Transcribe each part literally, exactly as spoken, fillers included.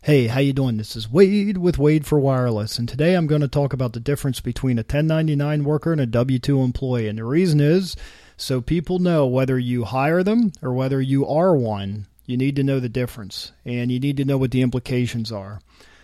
Hey, how you doing? This is Wade with Wade for Wireless, and today I'm going to talk about the difference between a ten ninety-nine worker and a W two employee. And the reason is so people know whether you hire them or whether you are one, you need to know the difference, and you need to know what the implications are.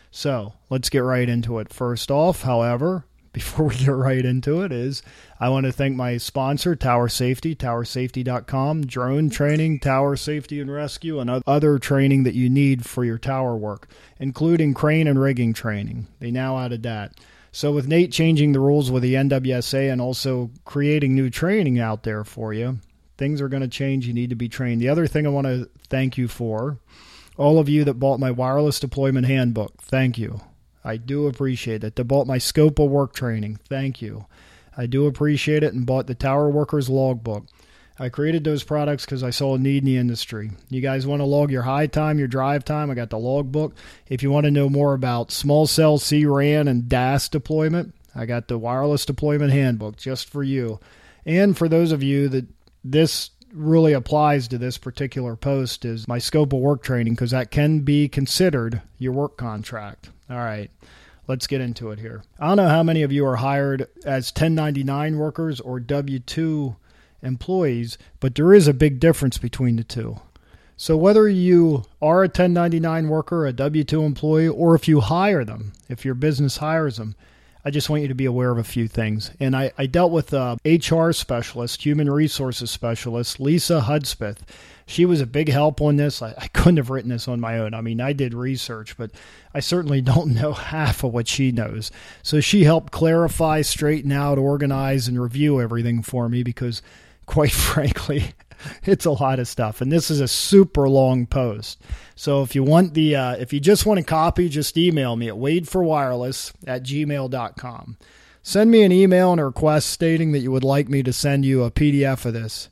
So let's get right into it. First off, however, before we get right into it, is I want to thank my sponsor, Tower Safety, tower safety dot com, drone training, tower safety and rescue, and other training that you need for your tower work, including crane and rigging training. They now added that. So with Nate changing the rules with the N W S A and also creating new training out there for you, things are going to change. You need to be trained. The other thing I want to thank you for, all of you that bought my wireless deployment handbook, thank you. I do appreciate it. That bought my scope of work training. Thank you. I do appreciate it, and bought the Tower Workers Logbook. I created those products because I saw a need in the industry. You guys want to log your high time, your drive time? I got the logbook. If you want to know more about small cell C RAN and D A S deployment, I got the Wireless Deployment Handbook just for you. And for those of you that this really applies to this particular post, is my scope of work training, because that can be considered your work contract. All right, let's get into it here. I don't know how many of you are hired as ten ninety-nine workers or W two employees, but there is a big difference between the two. So whether you are a ten ninety-nine worker, a W two employee, or if you hire them, if your business hires them, I just want you to be aware of a few things. And I, I dealt with a H R specialist, human resources specialist, Lisa Hudspeth. She was a big help on this. I, I couldn't have written this on my own. I mean, I did research, but I certainly don't know half of what she knows. So she helped clarify, straighten out, organize, and review everything for me because, quite frankly, it's a lot of stuff. And this is a super long post. So if you want the, uh, if you just want a copy, just email me at wadeforwireless at gmail dot com. Send me an email and a request stating that you would like me to send you a P D F of this.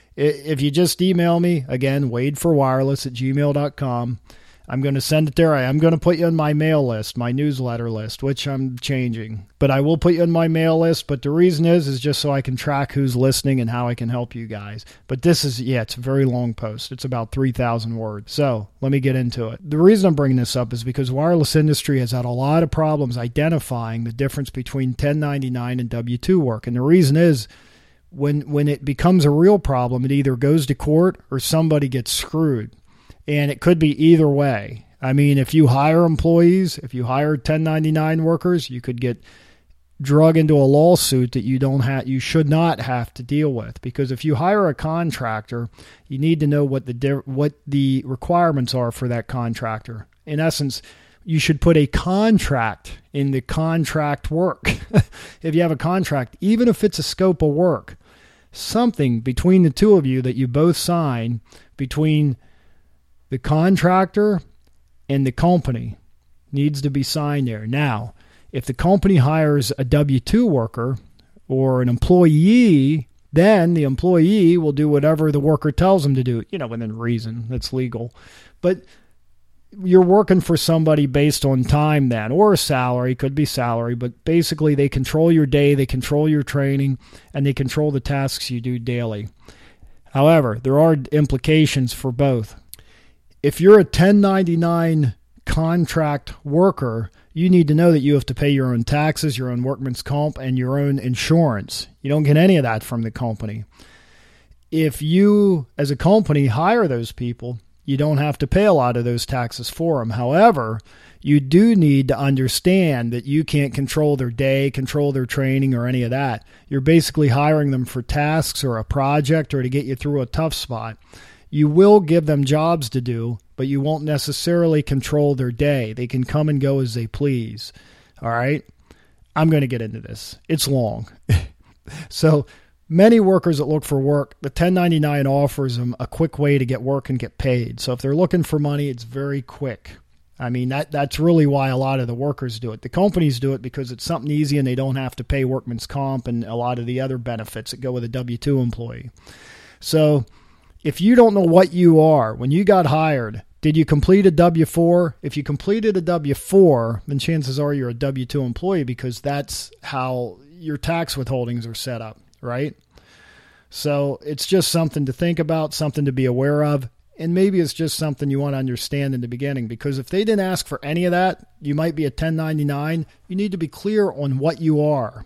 If you just email me, again, wadeforwireless at gmail dot com, I'm going to send it there. I am going to put you on my mail list, my newsletter list, which I'm changing. But I will put you on my mail list. But the reason is, is just so I can track who's listening and how I can help you guys. But this is, yeah, it's a very long post. It's about three thousand words. So let me get into it. The reason I'm bringing this up is because the wireless industry has had a lot of problems identifying the difference between ten ninety-nine and W two work. And the reason is, when when it becomes a real problem, it either goes to court or somebody gets screwed. And it could be either way. I mean, if you hire employees, if you hire ten ninety-nine workers, you could get drug into a lawsuit that you don't have, you should not have to deal with. Because if you hire a contractor, you need to know what the what the requirements are for that contractor. In essence, you should put a contract in the contract work. If you have a contract, even if it's a scope of work, something between the two of you that you both sign between the contractor and the company needs to be signed there. Now, if the company hires a W two worker or an employee, then the employee will do whatever the worker tells them to do, you know, within reason. That's legal. But you're working for somebody based on time then, or a salary, could be salary, but basically they control your day, they control your training, and they control the tasks you do daily. However, there are implications for both. If you're a ten ninety-nine contract worker, you need to know that you have to pay your own taxes, your own workman's comp, and your own insurance. You don't get any of that from the company. If you, as a company, hire those people, you don't have to pay a lot of those taxes for them. However, you do need to understand that you can't control their day, control their training, or any of that. You're basically hiring them for tasks or a project or to get you through a tough spot. You will give them jobs to do, but you won't necessarily control their day. They can come and go as they please. All right? I'm going to get into this. It's long. So many workers that look for work, the ten ninety-nine offers them a quick way to get work and get paid. So if they're looking for money, it's very quick. I mean, that that's really why a lot of the workers do it. The companies do it because it's something easy and they don't have to pay workman's comp and a lot of the other benefits that go with a W two employee. So if you don't know what you are, when you got hired, did you complete a W four? If you completed a W four, then chances are you're a W two employee because that's how your tax withholdings are set up, right? So it's just something to think about, something to be aware of. And maybe it's just something you want to understand in the beginning, because if they didn't ask for any of that, you might be a ten ninety-nine. You need to be clear on what you are.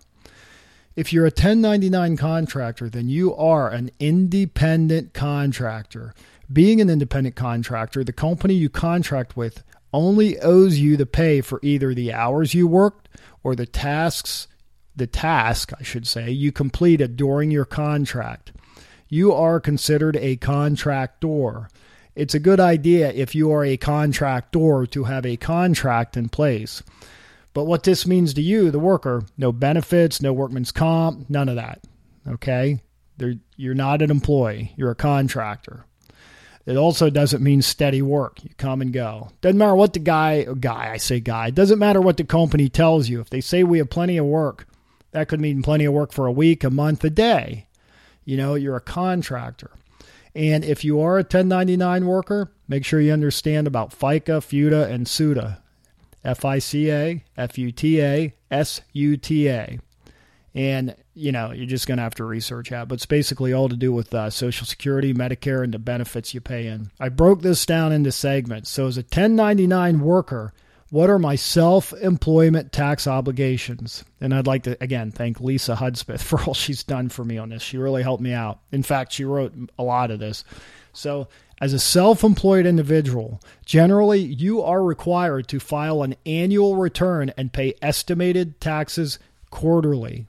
If you're a ten ninety-nine contractor, then you are an independent contractor. Being an independent contractor, the company you contract with only owes you the pay for either the hours you worked or the tasks, the task, I should say, you completed during your contract. You are considered a contractor. It's a good idea if you are a contractor to have a contract in place. But what this means to you, the worker, no benefits, no workman's comp, none of that. Okay? They're, you're not an employee. You're a contractor. It also doesn't mean steady work. You come and go. Doesn't matter what the guy, guy, I say guy, doesn't matter what the company tells you. If they say we have plenty of work, that could mean plenty of work for a week, a month, a day. You know, you're a contractor. And if you are a ten ninety-nine worker, make sure you understand about FICA, FUTA, and SUTA. F I C A, F U T A, S U T A. And, you know, you're just going to have to research that. But it's basically all to do with uh, Social Security, Medicare, and the benefits you pay in. I broke this down into segments. So as a ten ninety-nine worker, what are my self-employment tax obligations? And I'd like to, again, thank Lisa Hudspeth for all she's done for me on this. She really helped me out. In fact, she wrote a lot of this. So as a self-employed individual, generally you are required to file an annual return and pay estimated taxes quarterly.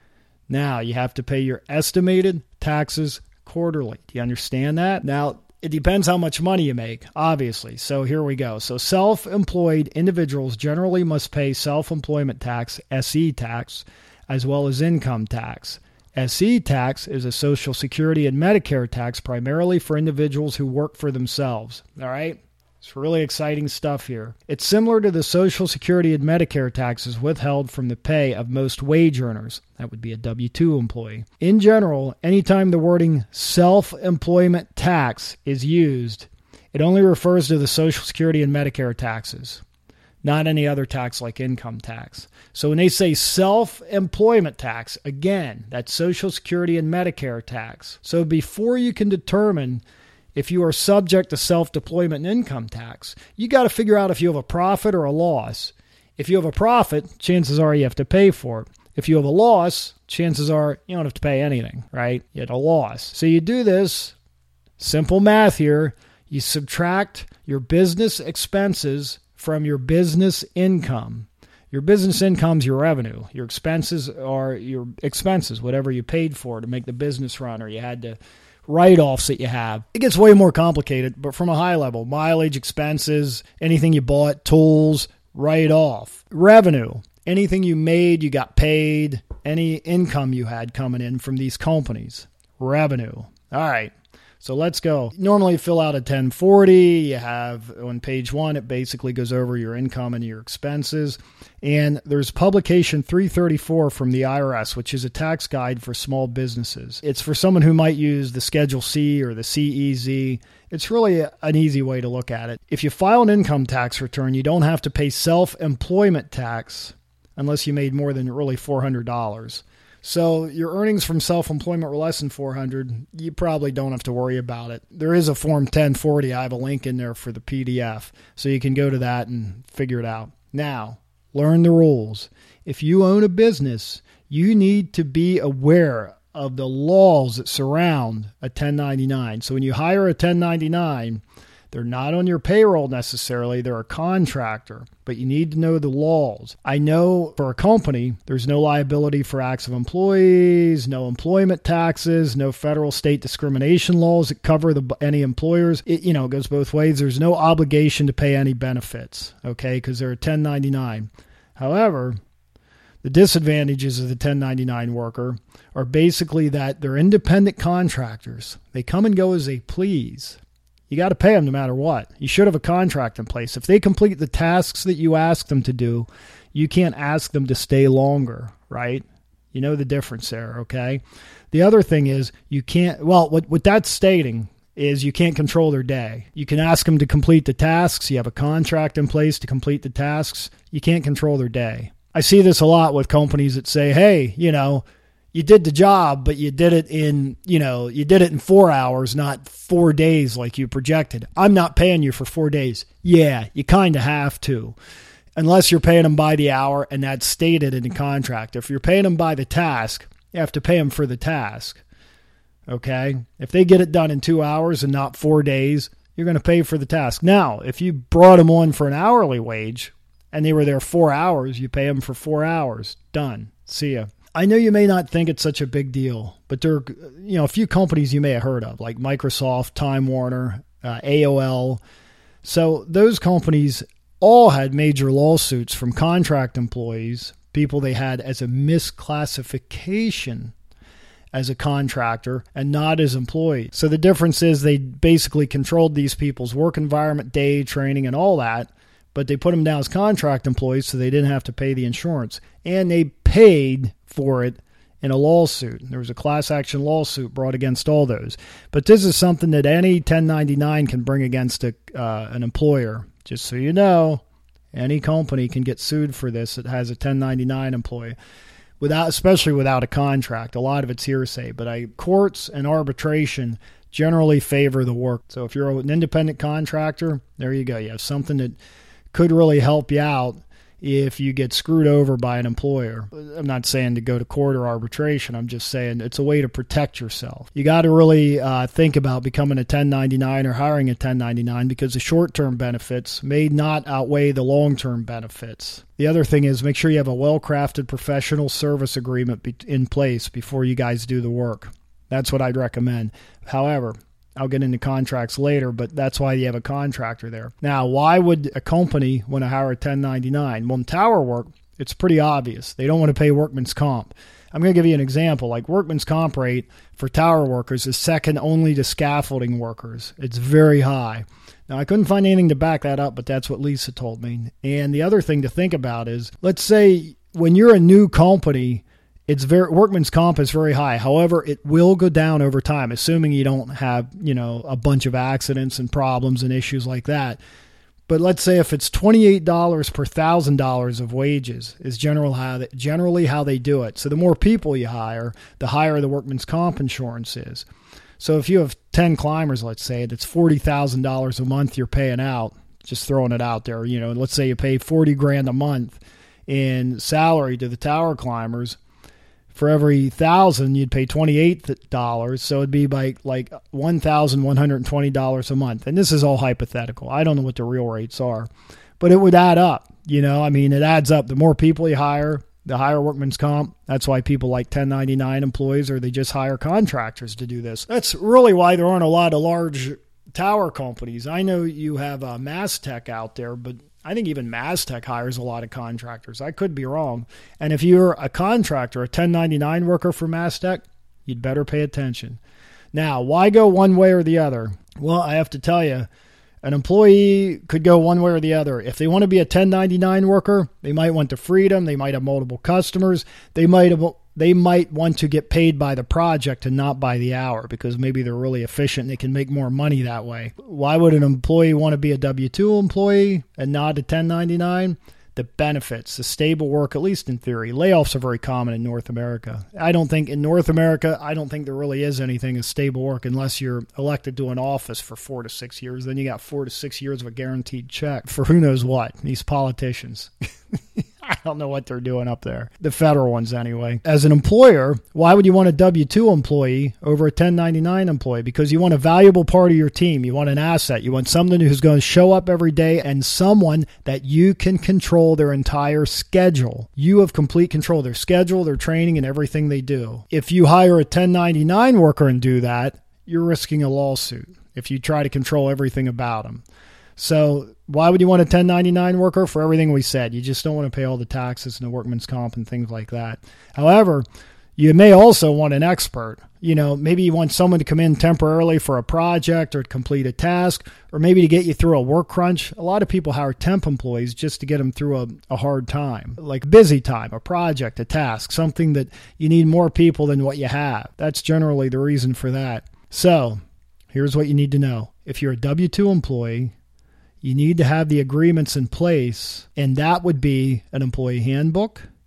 Now, you have to pay your estimated taxes quarterly. Do you understand that? Now, it depends how much money you make, obviously. So here we go. So self-employed individuals generally must pay self-employment tax, S E tax, as well as income tax. S E tax is a Social Security and Medicare tax primarily for individuals who work for themselves. All right? It's really exciting stuff here. It's similar to the Social Security and Medicare taxes withheld from the pay of most wage earners. That would be a W two employee. In general, anytime the wording self-employment tax is used, it only refers to the Social Security and Medicare taxes, not any other tax like income tax. So when they say self-employment tax, again, that's Social Security and Medicare tax. So before you can determine if you are subject to self-deployment and income tax, you got to figure out if you have a profit or a loss. If you have a profit, chances are you have to pay for it. If you have a loss, chances are you don't have to pay anything, right? You had a loss. So you do this, simple math here, you subtract your business expenses from your business income. Your business income is your revenue. Your expenses are your expenses, whatever you paid for to make the business run, or you had to write-offs that you have. It gets way more complicated, but from a high level, mileage, expenses, anything you bought, tools, write-off. Revenue, anything you made, you got paid, any income you had coming in from these companies. Revenue. All right. So let's go. Normally you fill out a ten forty. You have on page one, it basically goes over your income and your expenses. And there's publication three thirty-four from the I R S, which is a tax guide for small businesses. It's for someone who might use the Schedule C or the C E Z. It's really a, an easy way to look at it. If you file an income tax return, you don't have to pay self-employment tax unless you made more than really four hundred dollars. So your earnings from self-employment were less than four hundred dollars. You probably don't have to worry about it. There is a Form ten forty. I have a link in there for the P D F, so you can go to that and figure it out. Now, learn the rules. If you own a business, you need to be aware of the laws that surround a ten ninety-nine. So when you hire a ten ninety-nine, they're not on your payroll necessarily. They're a contractor, but you need to know the laws. I know for a company, there's no liability for acts of employees, no employment taxes, no federal state discrimination laws that cover the, any employers. It, you know, it goes both ways. There's no obligation to pay any benefits, okay, because they're a ten ninety-nine. However, the disadvantages of the ten ninety-nine worker are basically that they're independent contractors. They come and go as they please. You got to pay them no matter what. You should have a contract in place. If they complete the tasks that you ask them to do, you can't ask them to stay longer, right? You know the difference there, okay? The other thing is you can't, well, what, what that's stating is you can't control their day. You can ask them to complete the tasks. You have a contract in place to complete the tasks. You can't control their day. I see this a lot with companies that say, hey, you know, you did the job, but you did it in, you know, you did it in four hours, not four days like you projected. I'm not paying you for four days. Yeah, you kind of have to, unless you're paying them by the hour, and that's stated in the contract. If you're paying them by the task, you have to pay them for the task. Okay? If they get it done in two hours and not four days, you're going to pay for the task. Now, if you brought them on for an hourly wage and they were there four hours, you pay them for four hours. Done. See ya. I know you may not think it's such a big deal, but there are, you know, a few companies you may have heard of, like Microsoft, Time Warner, uh, A O L. So those companies all had major lawsuits from contract employees, people they had as a misclassification as a contractor and not as employees. So the difference is they basically controlled these people's work environment, day, training, and all that, but they put them down as contract employees so they didn't have to pay the insurance. And they paid for it in a lawsuit. There was a class action lawsuit brought against all those. But this is something that any ten ninety-nine can bring against a, uh, an employer. Just so you know, any company can get sued for this that has a ten ninety-nine employee, without, especially without a contract. A lot of it's hearsay, but I, courts and arbitration generally favor the work. So if you're an independent contractor, there you go. You have something that could really help you out if you get screwed over by an employer. I'm not saying to go to court or arbitration. I'm just saying it's a way to protect yourself. You got to really uh, think about becoming a ten ninety-nine or hiring a ten ninety-nine, because the short-term benefits may not outweigh the long-term benefits. The other thing is, make sure you have a well-crafted professional service agreement be- in place before you guys do the work. That's what I'd recommend. However, I'll get into contracts later, but that's why you have a contractor there. Now, why would a company want to hire a ten ninety-nine? Well, in tower work, it's pretty obvious. They don't want to pay workman's comp. I'm going to give you an example. Like, workman's comp rate for tower workers is second only to scaffolding workers. It's very high. Now, I couldn't find anything to back that up, but that's what Lisa told me. And the other thing to think about is, let's say when you're a new company, It's very workman's comp is very high. However, it will go down over time, assuming you don't have, you know, a bunch of accidents and problems and issues like that. But let's say if it's twenty-eight dollars per one thousand dollars of wages is general how they, generally how they do it. So the more people you hire, the higher the workman's comp insurance is. So if you have ten climbers, let's say, that's forty thousand dollars a month you're paying out, just throwing it out there. You know, let's say you pay forty grand a month in salary to the tower climbers. For every thousand, you'd pay twenty-eight dollars. So it'd be by like one thousand one hundred twenty dollars a month. And this is all hypothetical. I don't know what the real rates are, but it would add up. You know, I mean, it adds up. The more people you hire, the higher workman's comp. That's why people like ten ninety-nine employees, or they just hire contractors to do this. That's really why there aren't a lot of large tower companies. I know you have uh, Mastech out there, but I think even Mastech hires a lot of contractors. I could be wrong. And if you're a contractor, a ten ninety-nine worker for Mastech, you'd better pay attention. Now, why go one way or the other? Well, I have to tell you, an employee could go one way or the other. If they want to be a ten ninety-nine worker, they might want the freedom. They might have multiple customers. They might have, they might want to get paid by the project and not by the hour, because maybe they're really efficient and they can make more money that way. Why would an employee want to be a W two employee and not a ten ninety-nine? The benefits, the stable work, at least in theory. Layoffs are very common in North America. I don't think in North America, I don't think there really is anything as stable work unless you're elected to an office for four to six years. Then you got four to six years of a guaranteed check for who knows what. These politicians. I don't know what they're doing up there. The federal ones anyway. As an employer, why would you want a W two employee over a ten ninety-nine employee? Because you want a valuable part of your team. You want an asset. You want someone who's going to show up every day, and someone that you can control their entire schedule. You have complete control of their schedule, their training, and everything they do. If you hire a ten ninety-nine worker and do that, you're risking a lawsuit if you try to control everything about them. So why would you want a ten ninety-nine worker? For everything we said. You just don't want to pay all the taxes and the workman's comp and things like that. However, you may also want an expert. You know, maybe you want someone to come in temporarily for a project or to complete a task, or maybe to get you through a work crunch. A lot of people hire temp employees just to get them through a, a hard time, like busy time, a project, a task, something that you need more people than what you have. That's generally the reason for that. So here's what you need to know. If you're a W two employee, you need to have the agreements in place, and that would be an employee handbook,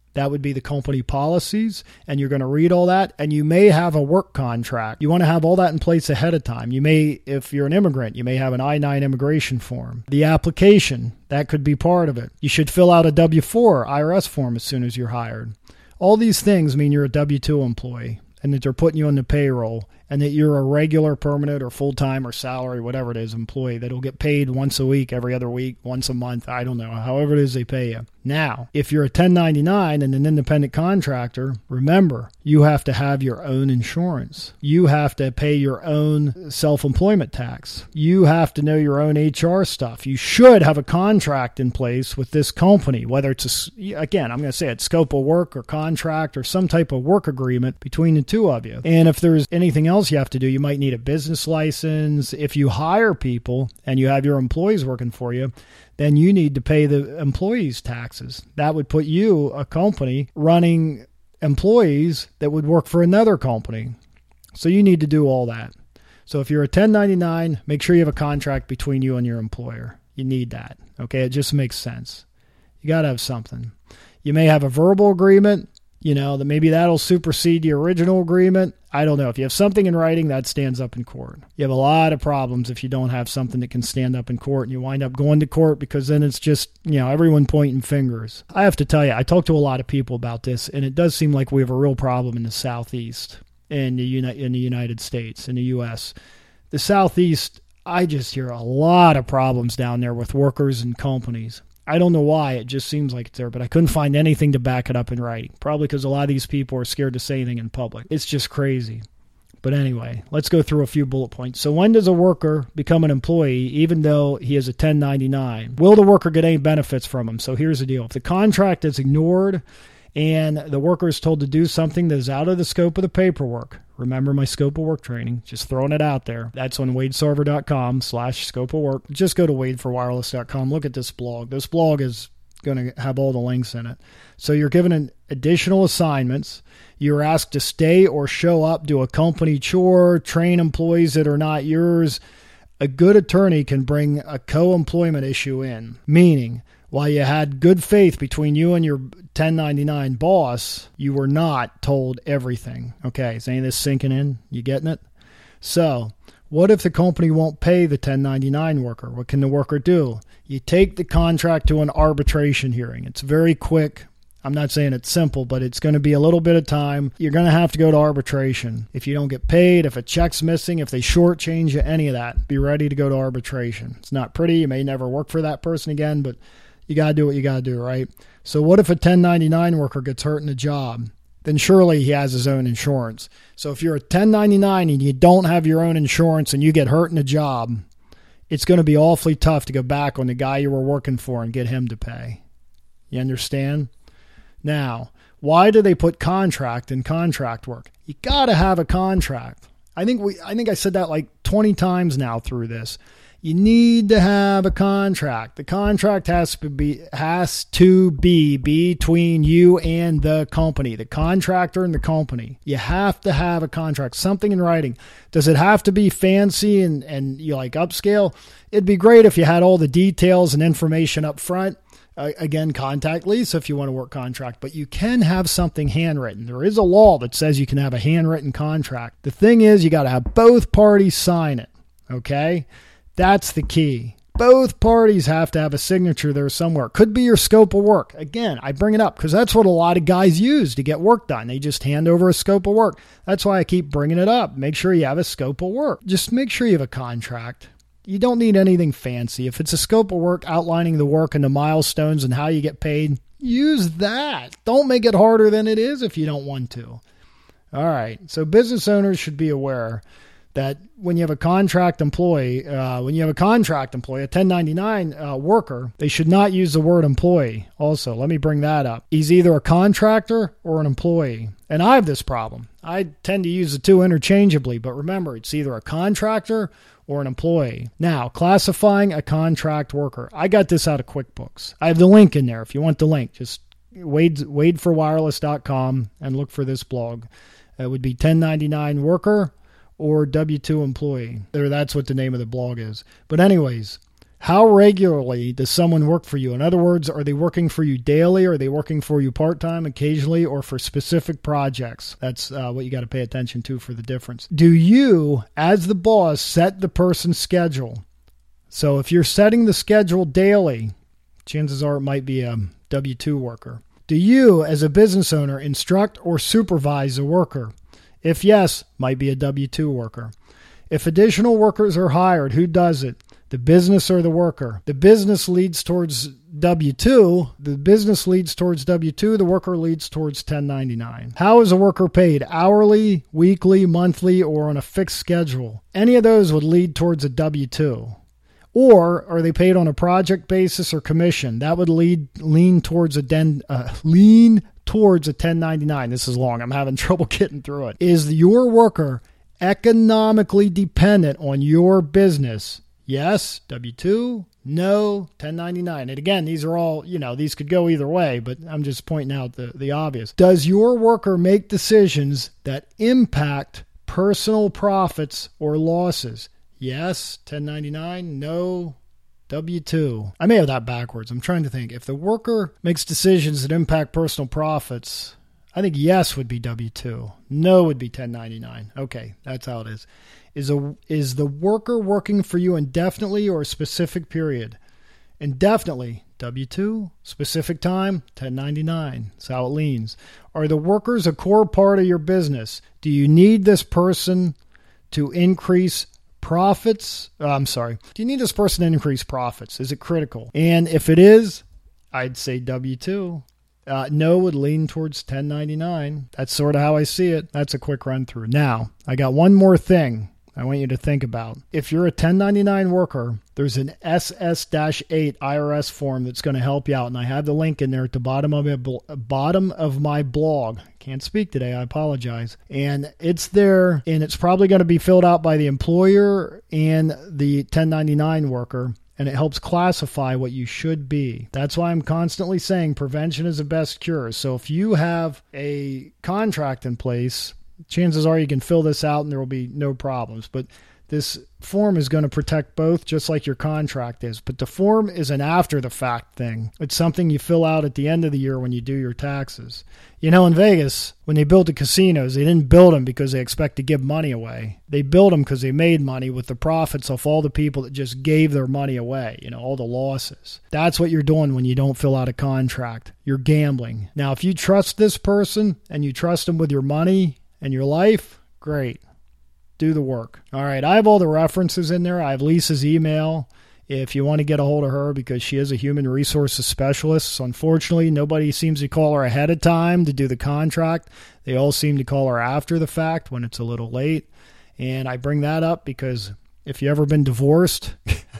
That would be the company policies, and you're going to read all that, and you may have a work contract. You want to have all that in place ahead of time. You may, if you're an immigrant, you may have an I nine immigration form. The application, that could be part of it. You should fill out a W four I R S form as soon as you're hired. All these things mean you're a W two employee and that they're putting you on the payroll and that you're a regular, permanent, or full-time or salary, whatever it is, employee that'll get paid once a week, every other week, once a month, I don't know, however it is they pay you. Now, if you're a ten ninety-nine and an independent contractor, remember, you have to have your own insurance. You have to pay your own self-employment tax. You have to know your own H R stuff. You should have a contract in place with this company, whether it's, a, again, I'm going to say it's scope of work or contract or some type of work agreement between the two of you. And if there's anything else you have to do, you might need a business license. If you hire people and you have your employees working for you, then you need to pay the employees' taxes. That would put you, a company, running employees that would work for another company. So you need to do all that. So if you're a ten ninety-nine, make sure you have a contract between you and your employer. You need that. Okay, it just makes sense. You got to have something. You may have a verbal agreement, you know, that maybe that'll supersede the original agreement. I don't know. If you have something in writing, that stands up in court. You have a lot of problems if you don't have something that can stand up in court, and you wind up going to court because then it's just, you know, everyone pointing fingers. I have to tell you, I talked to a lot of people about this, and it does seem like we have a real problem in the Southeast, in the, Uni- in the United States, in the U S. The Southeast, I just hear a lot of problems down there with workers and companies. I don't know why. It just seems like it's there, but I couldn't find anything to back it up in writing. Probably because a lot of these people are scared to say anything in public. It's just crazy. But anyway, let's go through a few bullet points. So when does a worker become an employee, even though he is a ten ninety-nine? Will the worker get any benefits from him? So here's the deal. If the contract is ignored and the worker is told to do something that is out of the scope of the paperwork, remember my scope of work training, just throwing it out there. That's on wadesarver.com slash scope of work. Just go to wade for wireless dot com. Look at this blog. This blog is going to have all the links in it. So you're given an additional assignments. You're asked to stay or show up, do a company chore, train employees that are not yours. A good attorney can bring a co-employment issue in, meaning while you had good faith between you and your ten ninety-nine boss, you were not told everything. Okay, is any of this sinking in? You getting it? So, what if the company won't pay the ten ninety-nine worker? What can the worker do? You take the contract to an arbitration hearing. It's very quick. I'm not saying it's simple, but it's going to be a little bit of time. You're going to have to go to arbitration. If you don't get paid, if a check's missing, if they shortchange you, any of that, be ready to go to arbitration. It's not pretty. You may never work for that person again, but you got to do what you got to do, right? So what if a ten ninety-nine worker gets hurt in a job? Then surely he has his own insurance. So if you're a ten ninety-nine and you don't have your own insurance and you get hurt in a job, it's going to be awfully tough to go back on the guy you were working for and get him to pay. You understand? Now, why do they put contract in contract work? You got to have a contract. I think we I think I said that like twenty times now through this. You need to have a contract. The contract has to be has to be between you and the company, the contractor and the company. You have to have a contract, something in writing. Does it have to be fancy and, and you like upscale? It'd be great if you had all the details and information up front. Uh, again, contact Lisa if you want to work contract, but you can have something handwritten. There is a law that says you can have a handwritten contract. The thing is, you got to have both parties sign it, okay? That's the key. Both parties have to have a signature there somewhere. Could be your scope of work. Again, I bring it up because that's what a lot of guys use to get work done. They just hand over a scope of work. That's why I keep bringing it up. Make sure you have a scope of work. Just make sure you have a contract. You don't need anything fancy. If it's a scope of work outlining the work and the milestones and how you get paid, use that. Don't make it harder than it is if you don't want to. All right. So business owners should be aware that when you have a contract employee, uh, when you have a contract employee, a ten ninety-nine uh, worker, they should not use the word employee. Also, let me bring that up. He's either a contractor or an employee. And I have this problem. I tend to use the two interchangeably, but remember, it's either a contractor or an employee. Now, classifying a contract worker. I got this out of QuickBooks. I have the link in there. If you want the link, just wade, wade for wireless dot com and look for this blog. It would be ten ninety-nine worker or W two employee. There, that's what the name of the blog is. But anyways, How regularly does someone work for you? In other words, are they working for you daily? Are they working for you part-time, occasionally, or for specific projects? That's uh, what you got to pay attention to for the difference. Do you, as the boss, set the person's schedule? So if you're setting the schedule daily, chances are it might be a W two worker. Do you, as a business owner, instruct or supervise a worker? If yes, might be a W two worker. If additional workers are hired, who does it? The business or the worker? The business leads towards W two. The business leads towards W two. The worker leads towards ten ninety-nine. How is a worker paid? Hourly, weekly, monthly, or on a fixed schedule? Any of those would lead towards a W two. Or are they paid on a project basis or commission? That would lead lean towards a den, uh, lean towards a ten ninety-nine. This is long. I'm having trouble getting through it. Is your worker economically dependent on your business? Yes, W two, no, ten ninety-nine. And again, these are all, you know, these could go either way, but I'm just pointing out the, the obvious. Does your worker make decisions that impact personal profits or losses? Yes, ten ninety-nine, no, W two. I may have that backwards. I'm trying to think. If the worker makes decisions that impact personal profits, I think yes would be W two. No would be ten ninety-nine. Okay, that's how it is. Is a is the worker working for you indefinitely or a specific period? Indefinitely, W two. Specific time, ten ninety-nine. That's how it leans. Are the workers a core part of your business? Do you need this person to increase profits? Oh, I'm sorry. Do you need this person to increase profits? Is it critical? And if it is, I'd say W two. Uh, no would lean towards ten ninety-nine. That's sort of how I see it. That's a quick run through. Now, I got one more thing I want you to think about. If you're a ten ninety-nine worker, there's an S S eight I R S form that's going to help you out, and I have the link in there at the bottom of my bl- bottom of my blog. Can't speak today, I apologize. And it's there, and it's probably going to be filled out by the employer and the ten ninety-nine worker, and it helps classify what you should be. That's why I'm constantly saying prevention is the best cure. So if you have a contract in place, chances are you can fill this out and there will be no problems. But this form is going to protect both, just like your contract is. But the form is an after-the-fact thing. It's something you fill out at the end of the year when you do your taxes. You know, in Vegas, when they built the casinos, they didn't build them because they expect to give money away. They built them because they made money with the profits of all the people that just gave their money away, you know, all the losses. That's what you're doing when you don't fill out a contract. You're gambling. Now, if you trust this person and you trust them with your money and your life, great. Do the work. All right, I have all the references in there. I have Lisa's email if you want to get a hold of her, because she is a human resources specialist. So unfortunately, nobody seems to call her ahead of time to do the contract. They all seem to call her after the fact when it's a little late. And I bring that up because if you've ever been divorced,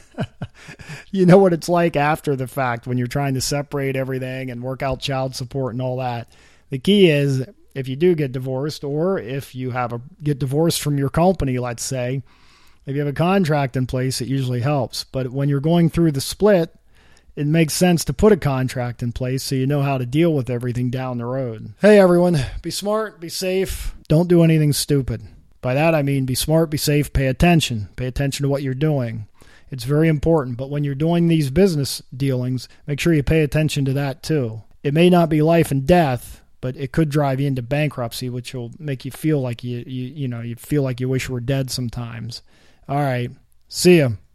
you know what it's like after the fact when you're trying to separate everything and work out child support and all that. The key is, if you do get divorced, or if you have a get divorced from your company, let's say, if you have a contract in place, it usually helps. But when you're going through the split, it makes sense to put a contract in place so you know how to deal with everything down the road. Hey, everyone, be smart, be safe, don't do anything stupid. By that, I mean be smart, be safe, pay attention. Pay attention to what you're doing. It's very important. But when you're doing these business dealings, make sure you pay attention to that too. It may not be life and death, but it could drive you into bankruptcy, which will make you feel like you, you, you know, you feel like you wish you were dead sometimes. All right. See ya.